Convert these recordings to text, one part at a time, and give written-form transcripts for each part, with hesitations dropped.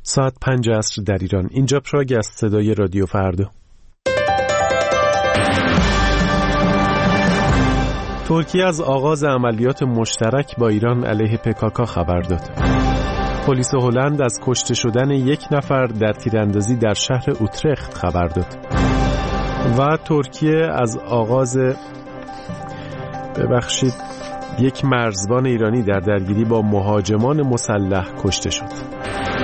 ساعت 5 عصر در ایران. اینجا پراگ است، صدای رادیو فردا. ترکیه از آغاز عملیات مشترک با ایران علیه PKK خبر داد. پلیس هلند از کشته شدن 1 نفر در تیراندازی در شهر اوترخت خبر داد. و ترکیه از آغاز یک مرزبان ایرانی در درگیری با مهاجمان مسلح کشته شد.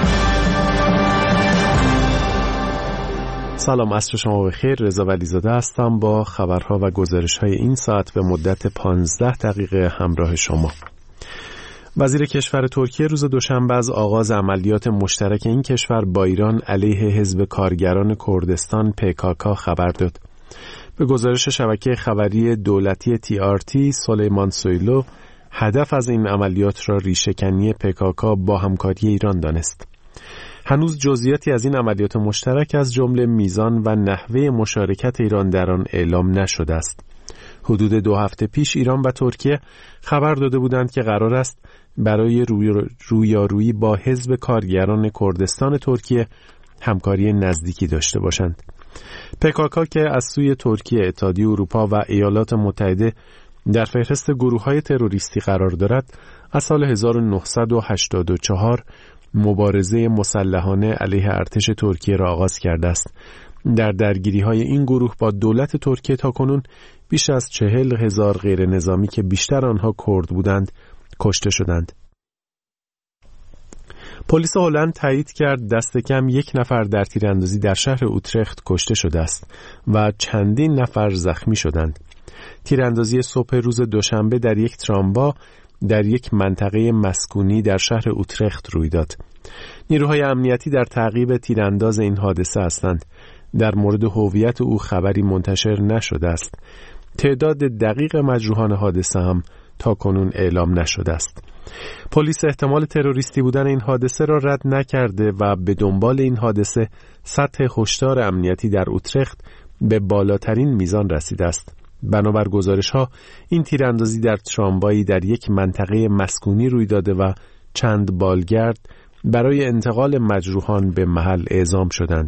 سلام، عصر شما بخیر. رضا ولیزاده هستم با خبرها و گزارش‌های این ساعت به مدت 15 دقیقه همراه شما. وزیر کشور ترکیه روز دوشنبه از آغاز عملیات مشترک این کشور با ایران علیه حزب کارگران کردستان PKK خبر داد. به گزارش شبکه خبری دولتی TRT، سلیمان سویلو هدف از این عملیات را ریشه‌کنی PKK با همکاری ایران دانست. هنوز جزئیاتی از این عملیات مشترک از جمله میزان و نحوه مشارکت ایران در آن اعلام نشده است. حدود 2 هفته پیش ایران و ترکیه خبر داده بودند که قرار است برای رویارویی با حزب کارگران کردستان ترکیه همکاری نزدیکی داشته باشند. PKK که از سوی ترکیه، اتحادیه اروپا و ایالات متحده در فهرست گروه‌های تروریستی قرار دارد، از سال 1984 مبارزه مسلحانه علیه ارتش ترکیه را آغاز کرده است. در درگیری‌های این گروه با دولت ترکیه تاکنون بیش از 40,000 غیر نظامی که بیشتر آنها کرد بودند کشته شدند. پلیس هلند تایید کرد دست کم 1 نفر در تیراندازی در شهر اوترخت کشته شده است و چندین نفر زخمی شدند. تیراندازی صبح روز دوشنبه در یک تراموا در یک منطقه مسکونی در شهر اوترخت روی داد. نیروهای امنیتی در تعقیب تیرانداز این حادثه هستند. در مورد هویت او خبری منتشر نشده است. تعداد دقیق مجروحان حادثه هم تا کنون اعلام نشده است. پلیس احتمال تروریستی بودن این حادثه را رد نکرده و به دنبال این حادثه سطح هشدار امنیتی در اوترخت به بالاترین میزان رسیده است. بنابر گزارش‌ها این تیراندازی در تراموایی در یک منطقه مسکونی روی داده و چند بالگرد برای انتقال مجروحان به محل اعزام شدند.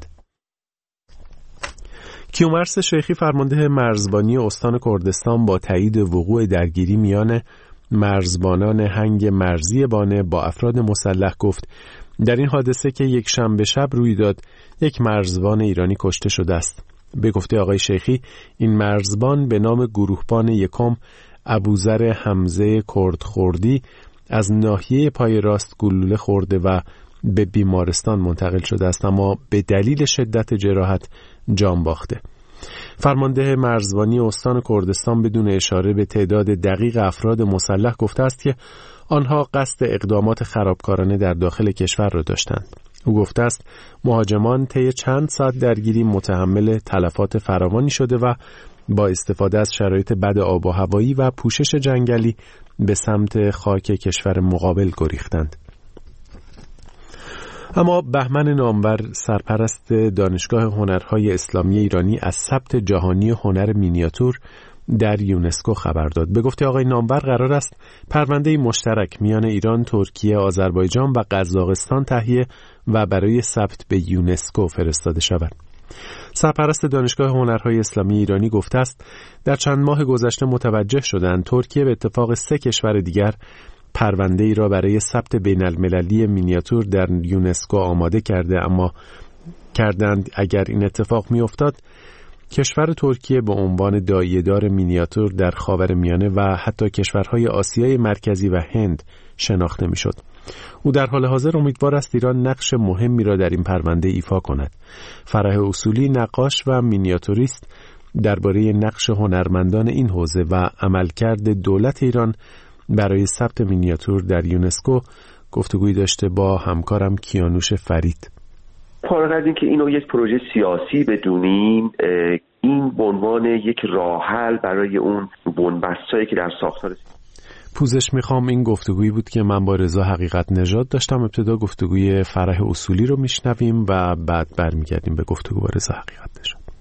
کیومرث شیخی، فرمانده مرزبانی استان کردستان، با تایید وقوع درگیری میان مرزبانان هنگ مرزی بانه با افراد مسلح گفت در این حادثه که یک شنبه شب روی داد، یک مرزبان ایرانی کشته شده است. به گفته آقای شیخی، این مرزبان به نام گروهبان یکم ابوذر حمزه کردخوردی از ناحیه پای راست گلوله خورده و به بیمارستان منتقل شده است، اما به دلیل شدت جراحت جان باخته. فرمانده مرزبانی استان کردستان بدون اشاره به تعداد دقیق افراد مسلح گفته است که آنها قصد اقدامات خرابکارانه در داخل کشور را داشتند. او گفته است مهاجمان طی چند ساعت درگیری متحمل تلفات فراوانی شده و با استفاده از شرایط بد آب و هوایی و پوشش جنگلی به سمت خاک کشور مقابل گریختند. اما بهمن نامور، سرپرست دانشگاه هنرهای اسلامی ایرانی، از ثبت جهانی هنر مینیاتور در یونسکو خبر داد. به گفته آقای نامور قرار است پرونده مشترک میان ایران، ترکیه، آذربایجان و قزاقستان تهیه و برای ثبت به یونسکو فرستاده شود. سرپرست دانشگاه هنرهای اسلامی ایرانی گفته است در چند ماه گذشته متوجه شدند ترکیه به اتفاق 3 کشور دیگر پرونده ای را برای ثبت بین المللی مینیاتور در یونسکو آماده کردند. اگر این اتفاق می افتاد، کشور ترکیه به عنوان داعیه‌دار مینیاتور در خاورمیانه و حتی کشورهای آسیای مرکزی و هند شناخته می شد. او در حال حاضر امیدوار است ایران نقش مهمی را در این پرونده ایفا کند. فرح اصولی، نقاش و مینیاتوریست، درباره نقش هنرمندان این حوزه و عملکرد دولت ایران برای ثبت مینیاتور در یونسکو گفتگویی داشته با همکارم کیانوش فرید. فارغ از این که اینو یک پروژه سیاسی بدونیم، این به عنوان یک راه حل برای اون بنبستایی که در ساختار پوزش میخوام این گفتگویی بود که من با رضا حقیقت نژاد داشتم. ابتدا گفتگوی فرح اصولی رو میشنویم و بعد برمیگردیم به گفتگو با رضا حقیقت نژاد.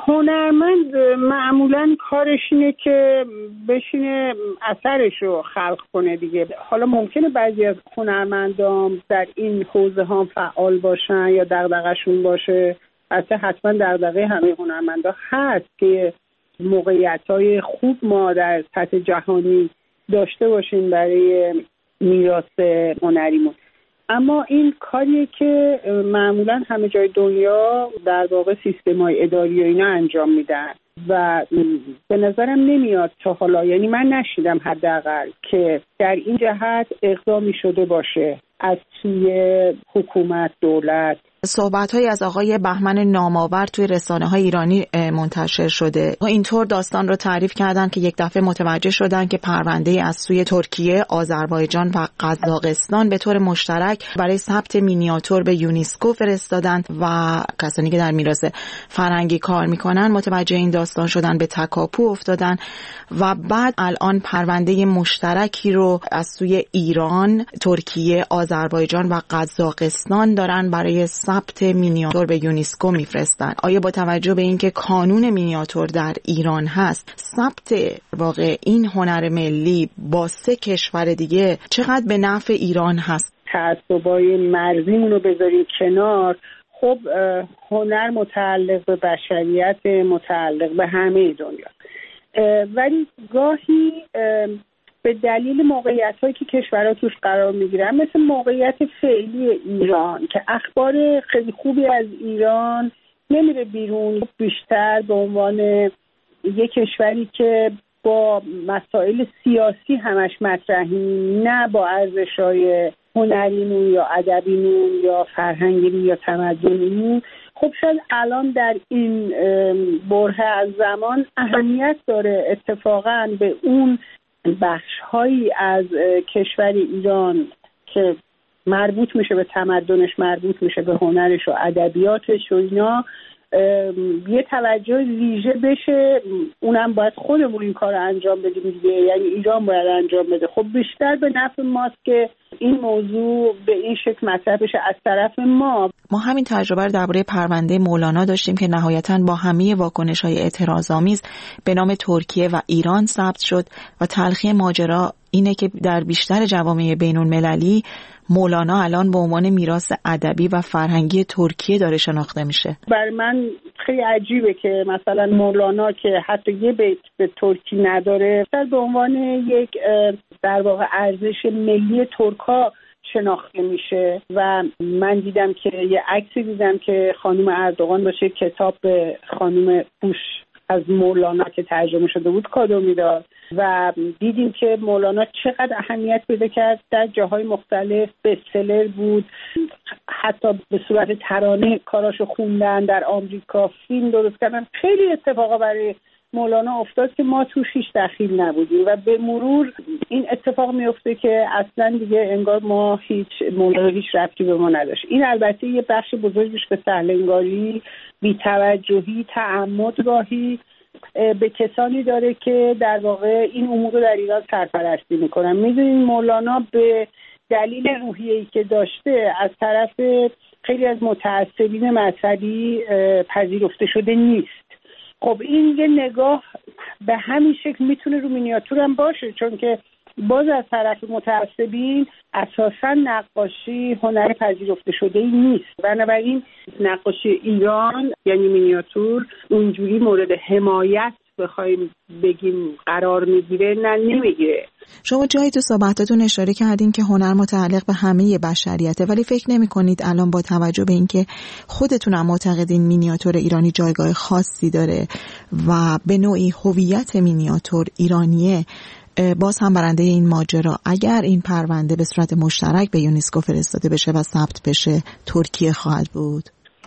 هنرمند معمولاً کارش اینه که بشینه اثرش رو خلق کنه دیگه. حالا ممکنه بعضی از هنرمندان در این حوزه ها فعال باشن یا دغدغه‌شون باشه، البته حتما دغدغه همه هنرمندا هست که موقعیت‌های خوب ما در سطح جهانی داشته باشیم برای میراث هنریمون. اما این کاریه که معمولا همه جای دنیا در واقع سیستم‌های اداری و اینا انجام میدن و به نظرم نمیاد تا حالا، یعنی من نشیدم حداقل که در این جهت اقدامی شده باشه از سوی حکومت، دولت. صحبت‌هایی از آقای بهمن نامآور توی رسانه‌های ایرانی منتشر شده. اینطور داستان رو تعریف کردن که یک دفعه متوجه شدن که پرونده از سوی ترکیه، آذربایجان و قزاقستان به طور مشترک برای ثبت مینیاتور به یونسکو فرستادن و کسانی که در میراث فرهنگی کار میکنن متوجه این داستان شدن، به تکاپو افتادن و بعد الان پرونده مشترکی رو از سوی ایران، ترکیه، آذربایجان و قزاقستان دارن برای ثبت مینیاتور به یونسکو میفرستن. آیا با توجه به اینکه کانون مینیاتور در ایران هست، ثبت واقع این هنر ملی با 3 کشور دیگه چقدر به نفع ایران هست؟ تعصبای مرزیمون رو بذاریم کنار، خب هنر متعلق به بشریت، متعلق به همه دنیا، ولی گاهی به دلیل موقعیت‌هایی که کشورها توش قرار می‌گیرن، مثل موقعیت فعلی ایران که اخبار خیلی خوبی از ایران نمیره بیرون، بیشتر به عنوان یک کشوری که با مسائل سیاسی همش مطرحی، نه با ارزش‌های هنریمون یا ادبیمون یا فرهنگیمون یا تمدنیمون. خب شاید الان در این بره از زمان اهمیت داره اتفاقاً به اون بخش‌هایی از کشور ایران که مربوط میشه به تمدنش، مربوط میشه به هنرش و ادبیاتش و اینا، یه توجه ویژه بشه. اونم باید خودمون این کار رو انجام بدیم دیگه، یعنی ایران باید انجام بده. خب بیشتر به نفع ماست که این موضوع به این شکل مطرح بشه از طرف ما. ما همین تجربه رو درباره پرونده مولانا داشتیم که نهایتاً با همه واکنش‌های اعتراض‌آمیز به نام ترکیه و ایران ثبت شد و تلخی ماجرا اینه که در بیشتر جوامع بین‌المللی مولانا الان به عنوان میراث ادبی و فرهنگی ترکیه داره شناخته میشه. برای من خیلی عجیبه که مثلا مولانا که حتی یه بیت به ترکی نداره به عنوان یک در واقع ارزش ملی ترک‌ها شناخته میشه. و من دیدم که یه عکسی دیدم که خانم اردوغان باشه کتاب به خانم پوش از مولانا که ترجمه شده بود کادو میداد و دیدیم که مولانا چقدر اهمیت پیدا کرد، در جاهای مختلف بستسلر بود، حتی به صورت ترانه کاراشو خوندن، در آمریکا فیلم درست کردن. خیلی اتفاقا برای مولانا افتاد که ما توش هیچ دخیل نبودیم و به مرور این اتفاق میفته که اصلا دیگه انگار ما مولانا هیچ ربطی به ما نداشت. این البته یه بخش بزرگش به سهلنگاری، بی‌توجهی، تعمد گاهی به کسانی داره که در واقع این امور رو در ایران سرپرستی میکنن. میدونین مولانا به دلیل روحیه‌ای که داشته از طرف خیلی از متعصبین مذهبی پذیرفته شده نیست. خب این یه نگاه به همین شکل میتونه رو مینیاتور هم باشه، چون که باز از طرف متعصبین اساساً نقاشی هنر پذیرفته شده ای نیست. بنابراین نقاشی ایران یعنی مینیاتور اونجوری مورد حمایت بخوایم بگیم قرار میگیره، نه نمیگیره. شما جایی تو صحبتاتون اشاره کردین که هنر متعلق به همه بشریته، ولی فکر نمی کنید الان با توجه به اینکه خودتون هم معتقدین مینیاتور ایرانی جایگاه خاصی داره و به نوعی هویت مینیاتور ایرانیه، باز هم برنده این ماجرا اگر این پرونده به صورت مشترک به یونسکو فرستاده بشه و ثبت بشه ترکیه خواهد بود؟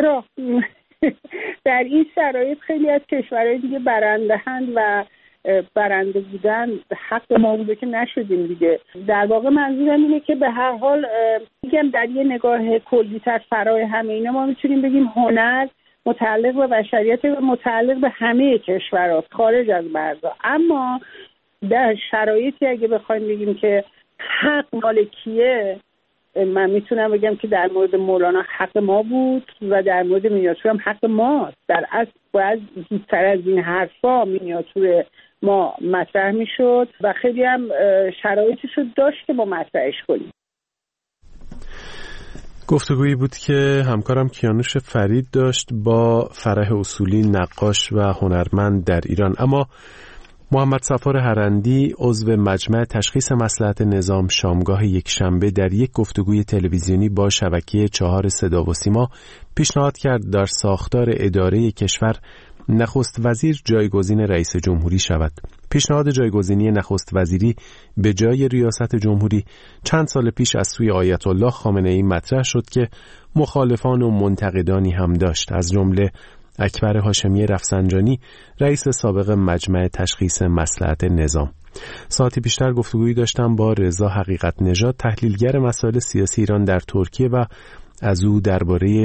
در این شرایط خیلی از کشورهای دیگه برنده‌اند و برنده بودن حق ما بوده که نشدیم دیگه. در واقع منظورم اینه که به هر حال میگم در یه نگاه کلی‌تر فرای همه اینا ما میتونیم بگیم هنر متعلق به بشریت و متعلق به همه کشورها خارج از مرزها. اما در شرایطی اگه بخوایم بگیم که حق مال کیه، من میتونم بگم که در مورد مولانا حق ما بود و در مورد مینیاتور هم حق ماست. در اصل باید زودتر از این حرفا مینیاتور ما مطرح میشد و خیلی هم شرایطش رو داشت که ما مطرحش کنیم. گفتگویی بود که همکارم کیانوش فرید داشت با فرح اصولی، نقاش و هنرمند در ایران. اما محمد صفار هرندی عضو مجمع تشخیص مصلحت نظام شامگاه یکشنبه در یک گفتگوی تلویزیونی با شبکه 4 صدا و سیما پیشنهاد کرد در ساختار اداره کشور نخست وزیر جایگزین رئیس جمهوری شود. پیشنهاد جایگزینی نخست وزیری به جای ریاست جمهوری چند سال پیش از سوی آیت الله خامنه‌ای مطرح شد که مخالفان و منتقدانی هم داشت، از جمله اکبر هاشمی رفسنجانی، رئیس سابق مجمع تشخیص مصلحت نظام. ساعتی پیشتر گفتگویی داشتم با رضا حقیقت نژاد، تحلیلگر مسائل سیاسی ایران در ترکیه، و از او درباره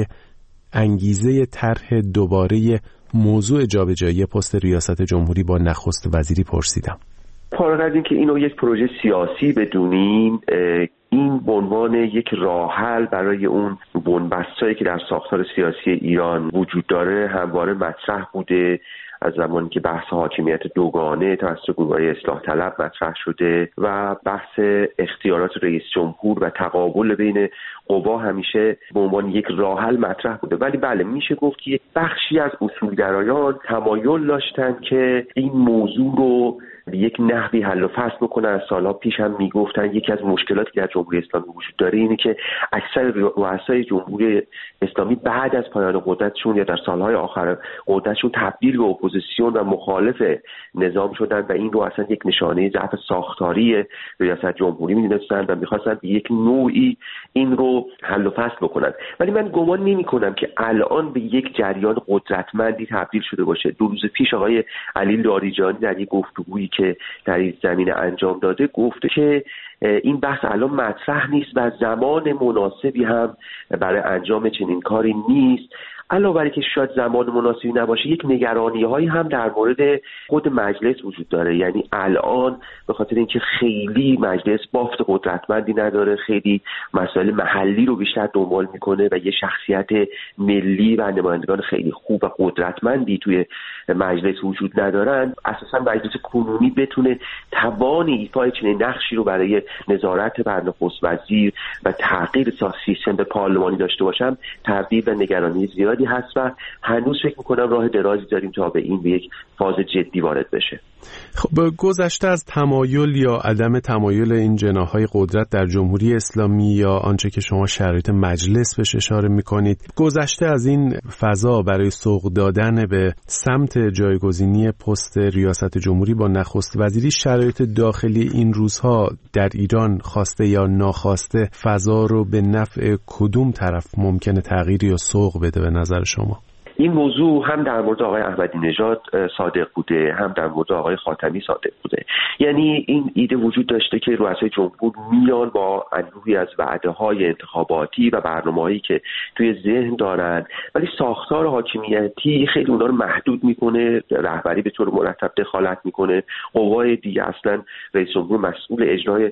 انگیزه طرح دوباره موضوع جابجایی پست ریاست جمهوری با نخست وزیری پرسیدم. فارغ از این که اینو یک پروژه سیاسی بدونیم، این به عنوان یک راه حل برای اون بنبستایی که در ساختار سیاسی ایران وجود داره همواره مطرح بوده. از زمانی که بحث حاکمیت دوگانه توسط گروه‌های اصلاح طلب مطرح شده و بحث اختیارات رئیس جمهور و تقابل بین قوا همیشه به عنوان یک راه حل مطرح بوده. ولی بله، میشه گفت که یک بخشی از اصولگرایان تمایل داشتن که این موضوع رو به یک نحوی حل و فصل بکنن. از سالها پیش هم میگفتن یکی از مشکلاتی که در جمهوری اسلامی وجود داره اینه که اکثر رؤسای جمهوری اسلامی بعد از پایان قدرتشون یا در سالهای آخر قدرتشون تبدیل به اپوزیسیون و مخالف نظام شدن و این رو اصلا یک نشانه ضعف ساختاری ریاست جمهوری می‌دونستن و می‌خواستن به یک نوعی این رو حل و فصل بکنن. ولی من گمان نمی‌کنم که الان به یک جریان قدرتمندی تبدیل شده باشه. 2 روز پیش آقای علی لاریجانی در یک گفتگویی که در این زمینه انجام داده گفته که این بحث الان مطرح نیست و زمان مناسبی هم برای انجام چنین کاری نیست. علاوه بر اینکه شاید زمان مناسبی نباشه، یک نگرانی‌هایی هم در مورد خود مجلس وجود داره. یعنی الان به خاطر اینکه خیلی مجلس بافت قدرتمندی نداره، خیلی مسائل محلی رو بیشتر دنبال میکنه و یه شخصیت ملی و نمایندگان خیلی خوب و قدرتمندی توی مجلس وجود ندارن، اساساً مجلس کنونی بتونه توان ایفای چنین نقشی رو برای نظارت بر نخست وزیر و تغییر سیستم پارلمانی داشته باشم تردید و نگرانی زیادی هست و هنوز فکر میکنم راه درازی داریم تا به این به یک فاز جدی وارد بشه. خب گذشته از تمایل یا عدم تمایل این جناح‌های قدرت در جمهوری اسلامی یا آنچه که شما شرایط مجلس بهش اشاره میکنید، گذشته از این فضا برای سوق دادن به سمت جایگزینی پست ریاست جمهوری با نخست وزیری، شرایط داخلی این روزها در ایران خواسته یا ناخواسته فضا رو به نفع کدوم طرف ممکنه تغییر یا سوق بده به نظر شما؟ این موضوع هم در مورد آقای احمدی نژاد صادق بوده، هم در مورد آقای خاتمی صادق بوده. یعنی این ایده وجود داشته که رؤسای جمهور میان با انبوهی از وعده‌های انتخاباتی و برنامه‌هایی که توی ذهن دارن، ولی ساختار حاکمیتی خیلی اونا رو محدود میکنه، رهبری به طور مرتب دخالت میکنه، قوای دیگه اصلا رئیس جمهور مسئول اجرای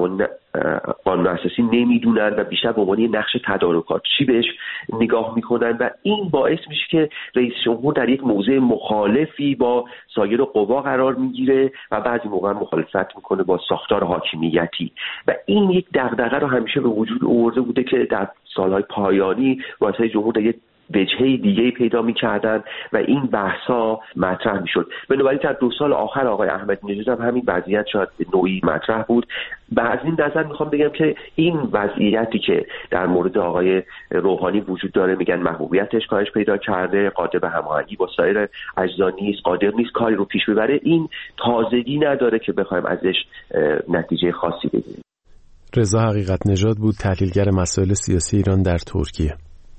قانون اساسی نمیدونن و بیشتر به عنوان نقش تدارکاتچی بهش نگاه میکنن و این باعث میشه که رئیس جمهور در یک موضع مخالفی با سایر قوا قرار میگیره و بعضی موقع مخالفت میکنه با ساختار حاکمیتی و این یک دغدغه رو همیشه به وجود آورده بوده که در سالهای پایانی رؤسای جمهور در یک وجهه دیگه پیدا می‌کردن و این بحث‌ها مطرح می‌شد. بنابراین در 2 سال آخر آقای احمدی نژاد هم همین وضعیت شاید به نوعی مطرح بود. از این نظر میخوام بگم که این وضعیتی که در مورد آقای روحانی وجود داره، میگن محبوبیتش کاهش پیدا کرده، قادر به هماهنگی با سایر اجزا نیست، قادر نیست کاری رو پیش ببره، این تازگی نداره که بخوایم ازش نتیجه خاصی بگیریم. رضا حقیقت نژاد بود، تحلیلگر مسائل سیاسی ایران در ترکیه.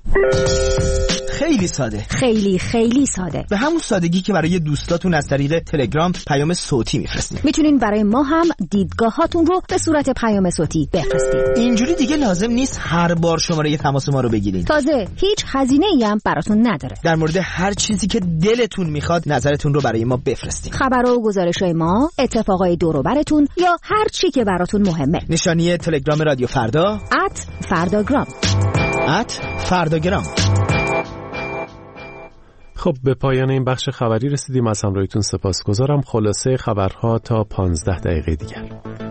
خیلی ساده، خیلی ساده، به همون سادگی که برای دوستاتون از طریق تلگرام پیام صوتی میفرستید. میتونین برای ما هم دیدگاهاتون رو به صورت پیام صوتی بفرستید. اینجوری دیگه لازم نیست هر بار شماره تماس ما رو بگیرید. تازه هیچ هزینه‌ای هم براتون نداره. در مورد هر چیزی که دلتون میخواد نظرتون رو برای ما بفرستید. خبرها و گزارش‌های ما، اتفاقای دور و براتون یا هر چی که براتون مهمه. نشانی تلگرام رادیو فردا @فرداگرام. @فرداگرام. خب به پایان این بخش خبری رسیدیم. از همراهیتون سپاسگزارم. خلاصه خبرها تا 15 دقیقه دیگر.